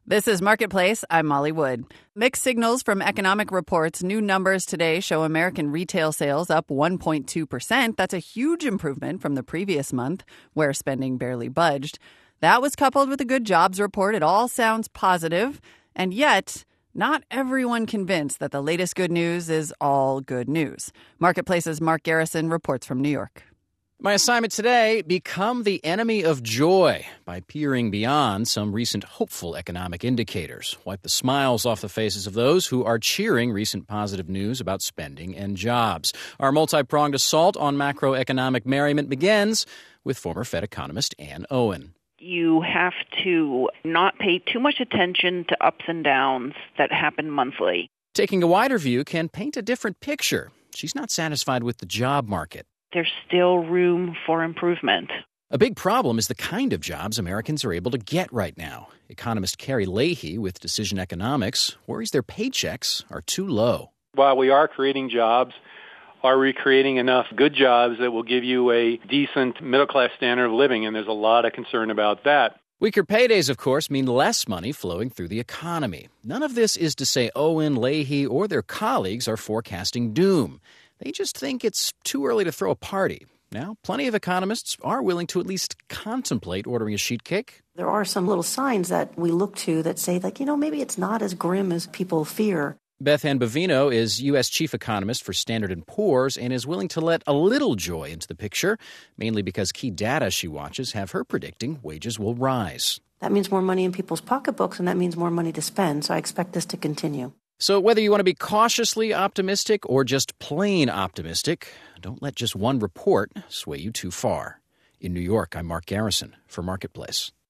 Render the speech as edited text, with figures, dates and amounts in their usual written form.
This is Marketplace. I'm Molly Wood. Mixed signals from economic reports. New numbers today show American retail sales up 1.2%. That's a huge improvement from the previous month, where spending barely budged. That was coupled with a good jobs report. It all sounds positive. And yet, not everyone convinced that the latest good news is all good news. Marketplace's Mark Garrison reports from New York. My assignment today, become the enemy of joy by peering beyond some recent hopeful economic indicators. Wipe the smiles off the faces of those who are cheering recent positive news about spending and jobs. Our multi-pronged assault on macroeconomic merriment begins with former Fed economist Ann Owen. You have to not pay too much attention to ups and downs that happen monthly. Taking a wider view can paint a different picture. She's not satisfied with the job market. There's still room for improvement. A big problem is the kind of jobs Americans are able to get right now. Economist Carrie Leahy with Decision Economics worries their paychecks are too low. While we are creating jobs, are we creating enough good jobs that will give you a decent middle-class standard of living? And there's a lot of concern about that. Weaker paydays, of course, mean less money flowing through the economy. None of this is to say Owen, Leahy, or their colleagues are forecasting doom. They just think it's too early to throw a party. Now, plenty of economists are willing to at least contemplate ordering a sheet cake. There are some little signs that we look to that say, maybe it's not as grim as people fear. Beth Ann Bovino is U.S. chief economist for Standard & Poor's and is willing to let a little joy into the picture, mainly because key data she watches have her predicting wages will rise. That means more money in people's pocketbooks, and that means more money to spend, so I expect this to continue. So whether you want to be cautiously optimistic or just plain optimistic, don't let just one report sway you too far. In New York, I'm Mark Garrison for Marketplace.